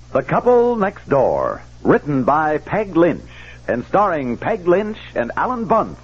The Couple Next Door, written by Peg Lynch and starring Peg Lynch and Alan Bunce.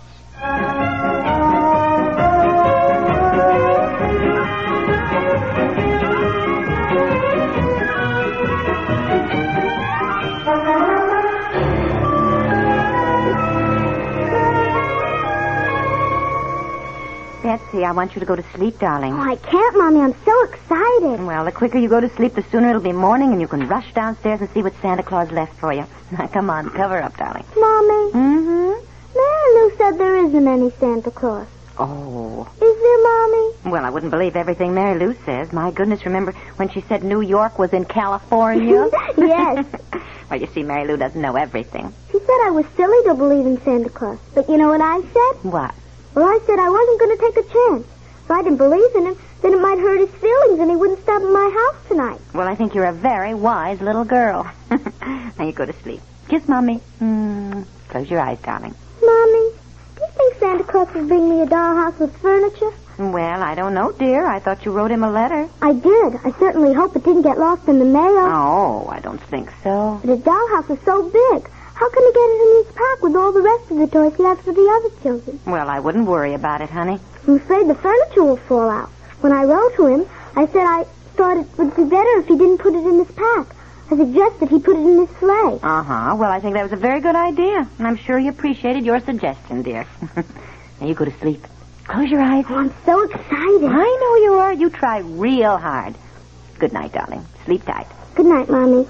Betsy, I want you to go to sleep, darling. Oh, I can't, Mommy. I'm so excited. Well, the quicker you go to sleep, the sooner it'll be morning, and you can rush downstairs and see what Santa Claus left for you. Now, come on, cover up, darling. Mommy? Mm-hmm. Mary Lou said there isn't any Santa Claus. Oh. Is there, Mommy? Well, I wouldn't believe everything Mary Lou says. My goodness, remember when she said New York was in California? Yes. Well, you see, Mary Lou doesn't know everything. She said I was silly to believe in Santa Claus. But you know what I said? What? Well, I said I wasn't going to take a chance. If I didn't believe in him, then it might hurt his feelings and he wouldn't stop at my house tonight. Well, I think you're a very wise little girl. Now you go to sleep. Kiss Mommy. Close your eyes, darling. Mommy, do you think Santa Claus will bring me a dollhouse with furniture? Well, I don't know, dear. I thought you wrote him a letter. I did. I certainly hope it didn't get lost in the mail. Oh, I don't think so. But his dollhouse is so big. How can he get it in his pack with all the rest of the toys he has for the other children? Well, I wouldn't worry about it, honey. I'm afraid the furniture will fall out. When I wrote to him, I said I thought it would be better if he didn't put it in his pack. I suggested he put it in his sleigh. Uh-huh. Well, I think that was a very good idea. And I'm sure he appreciated your suggestion, dear. Now you go to sleep. Close your eyes. Oh, I'm so excited. I know you are. You try real hard. Good night, darling. Sleep tight. Good night, Mommy.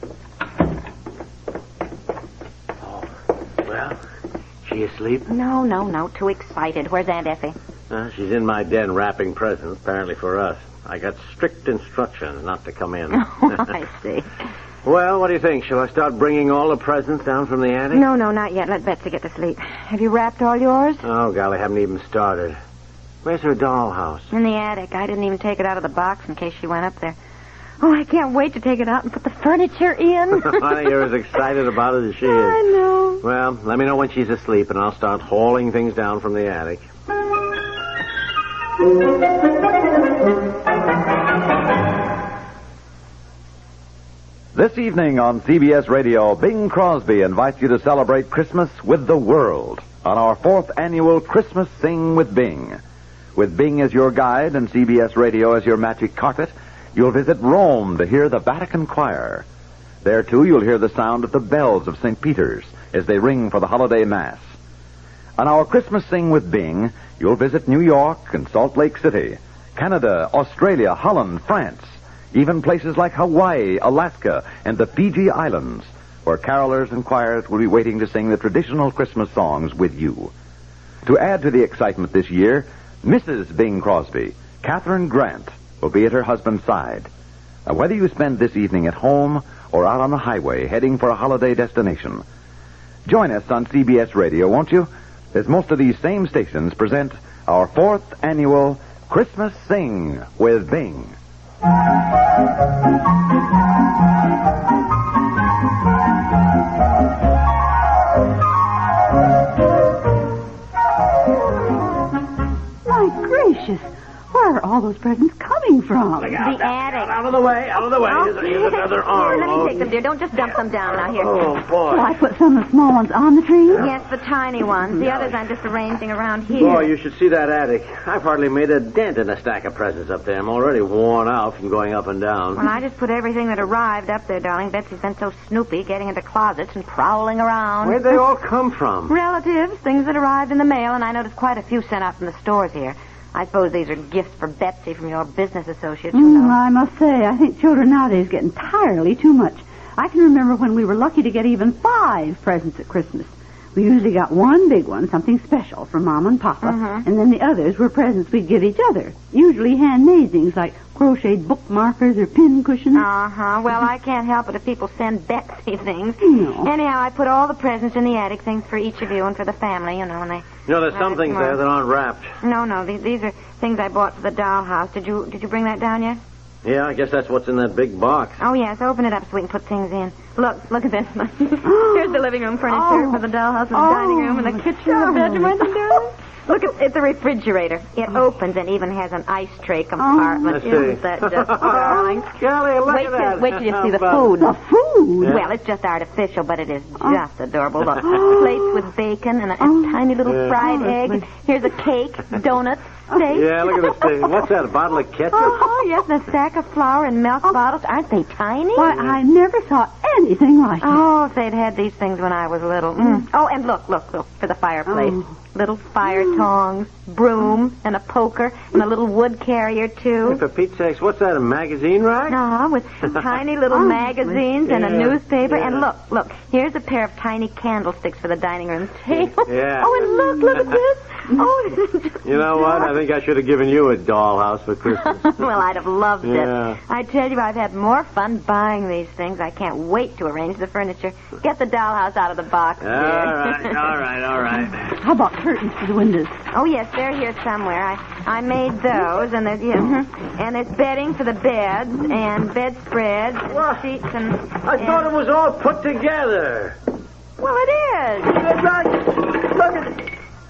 Well, she asleep? No. Too excited. Where's Aunt Effie? She's in my den wrapping presents, apparently for us. I got strict instructions not to come in. Oh, I see. Well, what do you think? Shall I start bringing all the presents down from the attic? No, not yet. Let Betsy get to sleep. Have you wrapped all yours? Oh, golly, haven't even started. Where's her dollhouse? In the attic. I didn't even take it out of the box in case she went up there. Oh, I can't wait to take it out and put the furniture in. Honey, you're as excited about it as she is. I know. Well, let me know when she's asleep, and I'll start hauling things down from the attic. This evening on CBS Radio, Bing Crosby invites you to celebrate Christmas with the world on our 4th annual Christmas Sing with Bing. With Bing as your guide and CBS Radio as your magic carpet, you'll visit Rome to hear the Vatican Choir. There, too, you'll hear the sound of the bells of St. Peter's as they ring for the holiday Mass. On our Christmas Sing with Bing, you'll visit New York and Salt Lake City, Canada, Australia, Holland, France, even places like Hawaii, Alaska, and the Fiji Islands, where carolers and choirs will be waiting to sing the traditional Christmas songs with you. To add to the excitement this year, Mrs. Bing Crosby, Catherine Grant, will be at her husband's side. Now, whether you spend this evening at home or out on the highway heading for a holiday destination, join us on CBS Radio, won't you? As most of these same stations present our 4th annual Christmas Sing with Bing. My gracious, where are all those presents coming from? Look out, The attic. Out of the way, out of the way. Here's another arm. Here, let me take them, dear. Don't just dump them down now. Here. Oh, boy. Well, I put some of the small ones on the tree. Yes, the tiny ones. The others I'm just arranging around here. Boy, you should see that attic. I've hardly made a dent in a stack of presents up there. I'm already worn out from going up and down. Well, I just put everything that arrived up there, darling. Betsy's been so snoopy, getting into closets and prowling around. Where'd they all come from? Relatives, things that arrived in the mail, and I noticed quite a few sent out from the stores here. I suppose these are gifts for Betsy from your business associates, you know. I must say, I think children nowadays get entirely too much. I can remember when we were lucky to get even 5 presents at Christmas. We usually got one big one, something special from Mom and Papa, and then the others were presents we'd give each other. Usually handmade things like crocheted bookmarkers or pin cushions. Uh-huh. Well, I can't help it if people send Betsy things. No. Anyhow, I put all the presents in the attic, things for each of you and for the family, you know, and they... You know, there's some things there that aren't wrapped. No, these are things I bought for the dollhouse. Did you bring that down yet? Yeah, I guess that's what's in that big box. Oh, yes, open it up so we can put things in. Look at this. Here's the living room furniture for the dollhouse and the dining room and the kitchen and the bedroom. Aren't they, darling? Look at the refrigerator. It opens and even has an ice tray compartment. I see. Isn't that just darling? Golly, look at that. Wait till you see the food. The food? Yeah. Well, it's just artificial, but it is just adorable. Look, plates with bacon and a tiny little fried egg. Here's a cake, donuts, steak. Yeah, look at this thing. What's that, a bottle of ketchup? Oh, yes, and a stack of flour and milk bottles. Aren't they tiny? Why, I never saw anything like it. Oh, if they'd had these things when I was little. Oh, and look, for the fireplace. Little fire tongs, broom, and a poker, and a little wood carrier, too. For Pete's sakes, what's that, a magazine rack? With tiny little magazines and a newspaper. Yeah. And look, here's a pair of tiny candlesticks for the dining room table. Yeah. Oh, and look at this. Oh, this is just You know what? I think I should have given you a dollhouse for Christmas. Well, I'd have loved Yeah. it. I tell you, I've had more fun buying these things. I can't wait to arrange the furniture. Get the dollhouse out of the box, All dear. right. How about curtains for the windows? Oh, yes, they're here somewhere. I made those, and there's and there's bedding for the beds, and bedspreads, and What? sheets, and... I thought it was all put together. Well, it is. Look at it.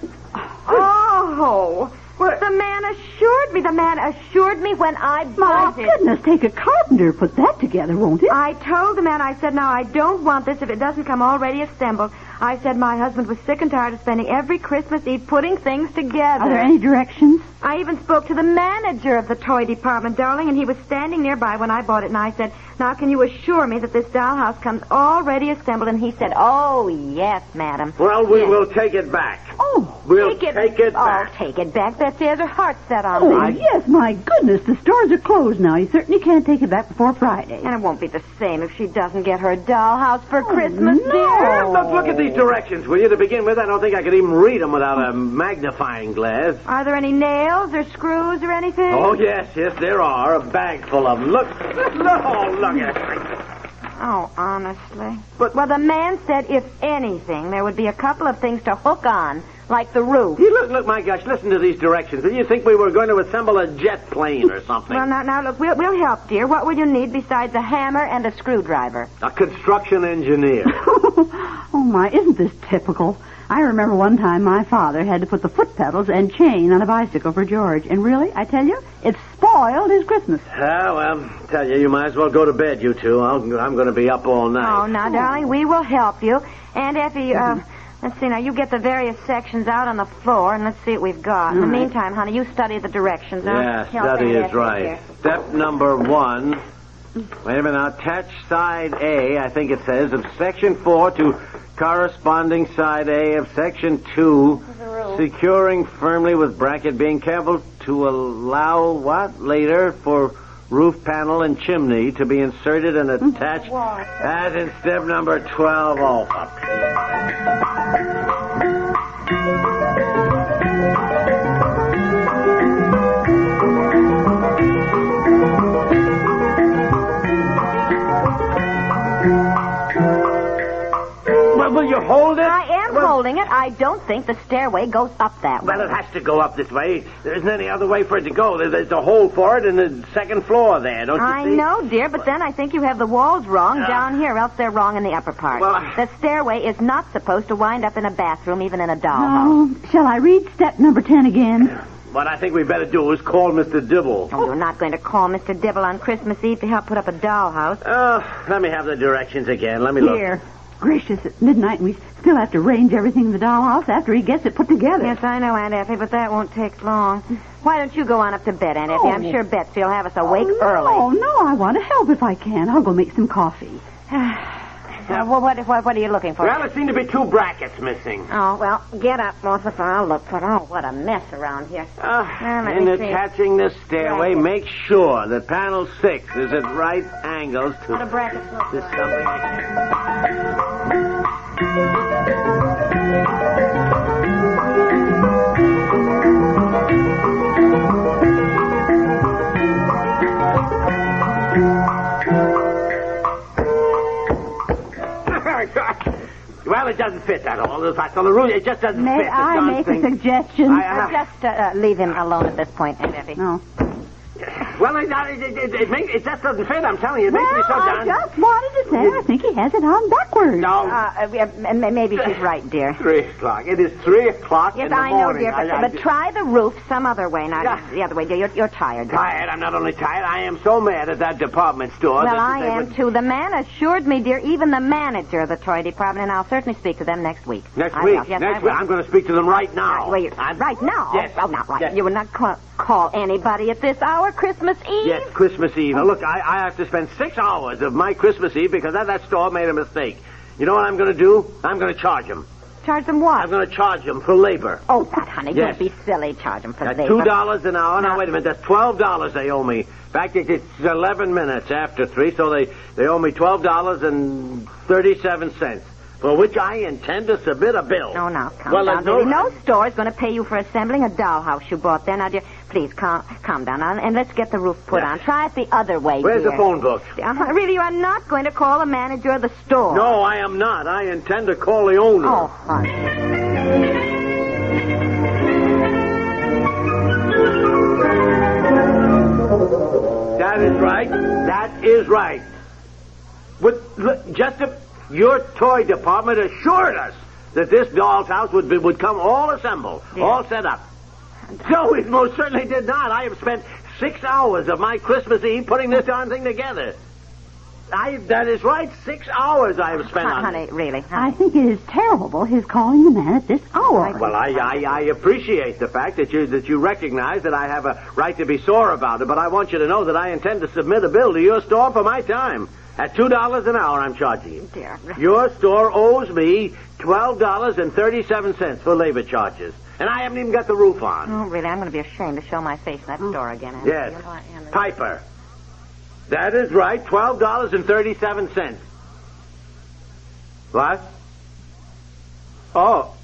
Oh, the man assured me when I My bought it. goodness, take a carpenter to put that together, won't it? I told the man, I said, now, I don't want this if it doesn't come already assembled. I said my husband was sick and tired of spending every Christmas Eve putting things together. Are there any directions? I even spoke to the manager of the toy department, darling, and he was standing nearby when I bought it, and I said, now, can you assure me that this dollhouse comes already assembled? And he said, oh, yes, madam. Well, we Yes. will take it back. Oh. We'll take it back. Oh, take it back. Betsy has her heart set on Oh, things. yes, my goodness. The stores are closed now. You certainly can't take it back before Friday. And it won't be the same if she doesn't get her dollhouse for Christmas, no. dear. Look at these directions, will you? To begin with, I don't think I could even read them without a magnifying glass. Are there any nails or screws or anything? Oh, yes, there are. A bag full of them. Look at it. Oh, honestly. But- Well, the man said if anything, there would be a couple of things to hook on, like the roof. Look, my gosh, listen to these directions. Did you think we were going to assemble a jet plane or something? Well, now, look, we'll help, dear. What will you need besides a hammer and a screwdriver? A construction engineer. Oh, my, isn't this typical? I remember one time my father had to put the foot pedals and chain on a bicycle for George. And really, I tell you, it spoiled his Christmas. Well, tell you might as well go to bed, you two. I'm going to be up all night. Oh, now, darling, we will help you. And Effie, let's see, now, you get the various sections out on the floor, and let's see what we've got. In the meantime, honey, you study the directions. Yeah, Help study Aunt is Effie right. here. Step number 1. Wait a minute. Now, attach side A, I think it says, of section 4 to corresponding side A of section 2. Securing firmly with bracket, being careful to allow what? Later for roof panel and chimney to be inserted and attached. As in step number 12. Oh, will you hold it? I am holding it. I don't think the stairway goes up that way. Well, it has to go up this way. There isn't any other way for it to go. There's a hole for it in the second floor there, don't you I see? know, dear, but then I think you have the walls wrong down here, else they're wrong in the upper part. Well, the stairway is not supposed to wind up in a bathroom, even in a dollhouse. Oh, shall I read step number 10 again? What I think we better do is call Mr. Dibble. Oh, you're not going to call Mr. Dibble on Christmas Eve to help put up a dollhouse. Let me have the directions again. Let me look. Here. Gracious, it's midnight and we still have to arrange everything in the dollhouse after he gets it put together. Yes, I know, Aunt Effie, but that won't take long. Why don't you go on up to bed, Aunt Effie? I'm sure Betsy will have us awake early. Oh, no, I want to help if I can. I'll go make some coffee. Well, what are you looking for? Well, there seem to be 2 brackets missing. Oh, well, get up, Martha, I'll look for it. Oh, what a mess around here. let In me see. attaching the stairway, Bracket. make sure that panel 6 is at right angles to... What a bracket look to like. something. Well, it doesn't fit at all. That's on the roof. It just doesn't May fit. The I darn make thing. a suggestion? Just leave him alone at this point, Aunt Effie. No. Well, it just doesn't fit. I'm telling you, it makes me so I darn... just wanted to say I think he has it on backwards. No, Maybe she's right, dear. 3 o'clock. It is 3 o'clock in the Yes, I know, morning. dear, but try the roof some other way, not Yeah. the other way, dear. You're tired. Dear. Tired? I'm not only tired. I am so mad at that department store. Well, that I they am, would- too. The man assured me, dear, even the manager of the toy department, and I'll certainly speak to them next week. Next I week? will. Yes, Next I week. will. I'm going to speak to them right now. Wait, right now? Yes. Oh, not right. Yes. You would not call anybody at this hour, Christmas Eve? Yes, Christmas Eve. Now, look, I have to spend 6 hours of my Christmas Eve because that store made a mistake. You know what I'm going to do? I'm going to charge them. Charge them what? I'm going to charge them for labor. Oh, that, honey, Yes. don't be silly. Charge them for That's labor. $2 an hour. Now, wait a minute. That's $12 they owe me. In fact, it's 11 minutes after 3, so they owe me $12.37, for which I intend to submit a bill. Oh, now, calm Well, down, there's baby. No store is going to pay you for assembling a dollhouse you bought there. Now, dear, please, calm down, and let's get the roof put Yes. on. Try it the other way, Where's dear. the phone book? Really, you are not going to call the manager of the store. No, I am not. I intend to call the owner. Oh, honey. That is right. That is right. Your toy department assured us that this doll's house would come all assembled, all set up. No, it most certainly did not. I have spent 6 hours of my Christmas Eve putting this darn thing together. That is right. 6 hours I have spent on Honey, it. really. I think it is terrible his calling the man at this hour. Well, I appreciate the fact that you recognize that I have a right to be sore about it, but I want you to know that I intend to submit a bill to your store for my time. At $2 an hour, I'm charging you. Dear. Your store owes me $12.37 for labor charges, and I haven't even got the roof on. Oh, really, I'm going to be ashamed to show my face in that store again. Andy. Yes. You know, Andy. Piper. That is right, $12.37. What? Oh.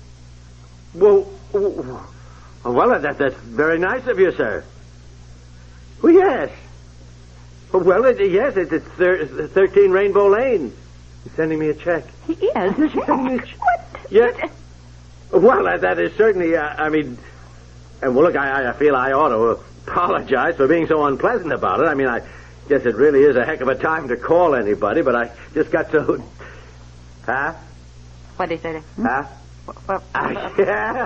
Well, that's very nice of you, sir. Well, yes. Well, yes, it's 13 Rainbow Lane. He's sending me a check. He is. What? Yes. Well, that is certainly, and well, look, I feel I ought to apologize for being so unpleasant about it. I mean, I guess it really is a heck of a time to call anybody, but I just got so... Huh? What did he say? Huh? Well, Yeah.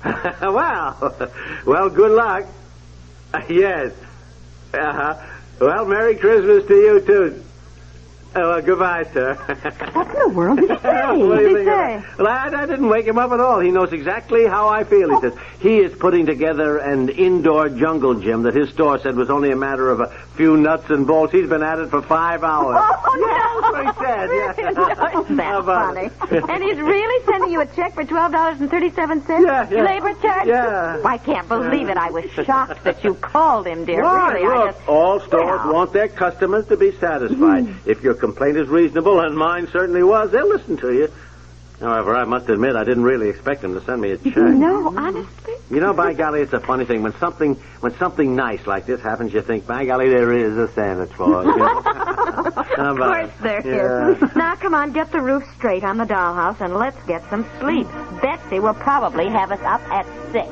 Well, good luck. Yes. Uh-huh. Well, Merry Christmas to you, too. Well, goodbye, sir. What in the world did he say? What do you What did he think of say? that? Well, I didn't wake him up at all. He knows exactly how I feel. He says he is putting together an indoor jungle gym that his store said was only a matter of a few nuts and bolts. He's been at it for 5 hours. Oh, no. That's what he said. Yeah. Isn't How that about funny? it? And he's really sending you a check for $12.37? Yeah. Labor charge? Yeah. I can't believe it. I was shocked that you called him, dear. Why? Really, Look, I just... all stores Well. want their customers to be satisfied. If your complaint is reasonable, and mine certainly was, they'll listen to you. However, I must admit, I didn't really expect them to send me a check. No, honestly. You know, by golly, it's a funny thing. When something nice like this happens, you think, by golly, there is a Santa Claus. You know? Of course there is. Now, come on, get the roof straight on the dollhouse, and let's get some sleep. Betsy will probably have us up at 6.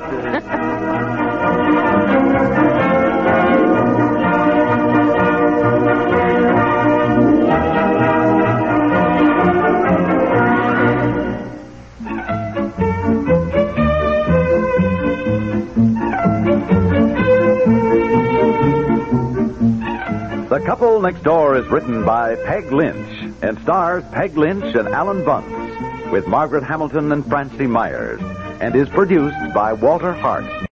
The Couple Next Door is written by Peg Lynch and stars Peg Lynch and Alan Bunce with Margaret Hamilton and Francie Myers and is produced by Walter Hart.